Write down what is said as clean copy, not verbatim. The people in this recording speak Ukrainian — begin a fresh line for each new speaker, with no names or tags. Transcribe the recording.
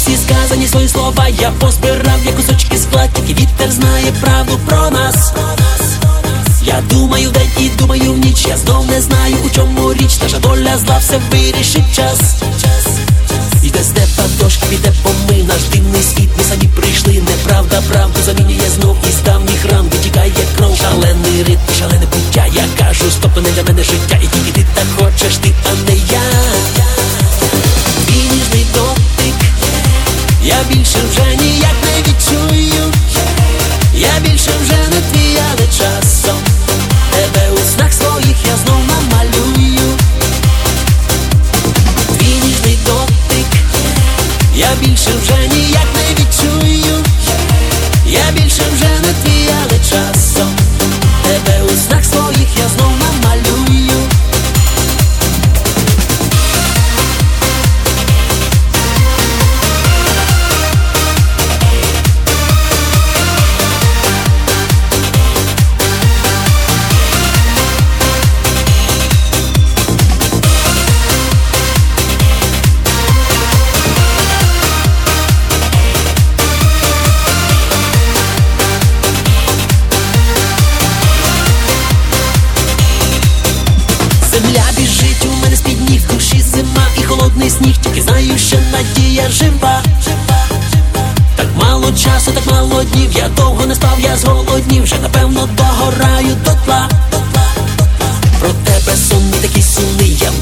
всі сказані свої слова я позбирав, як кусочки скла, тільки вітер знає правду про нас. Я думаю вдень і думаю в ніч, я знов не знаю, у чому річ. Наша доля зла, все вирішить час. Йде з неба дощ, піде помий наш дивний світ. Ми самі прийшли, неправда правду замінює знов. Із давніх ран витікає кров. Шалений ритм, шалене буття. Я кажу, стоп, то не для мене життя. І тільки ти так хочеш, ти, а не я. Твій ніжний дотик я більше вже ніяк не відчую. Я більше вже не твій, але часом тебе у снах своїх я знов намалюю. Твій ніжний дотик я більше вже ніяк не відчую. Я більше вже не твій, але часом тебе у снах своїх я знов намалюю. Сніг, тільки знаю, що надія жива. Так мало часу, так мало днів. Я довго не спав, я зголоднів. Вже напевно догораю дотла. Про тебе сон не такий сумний. Я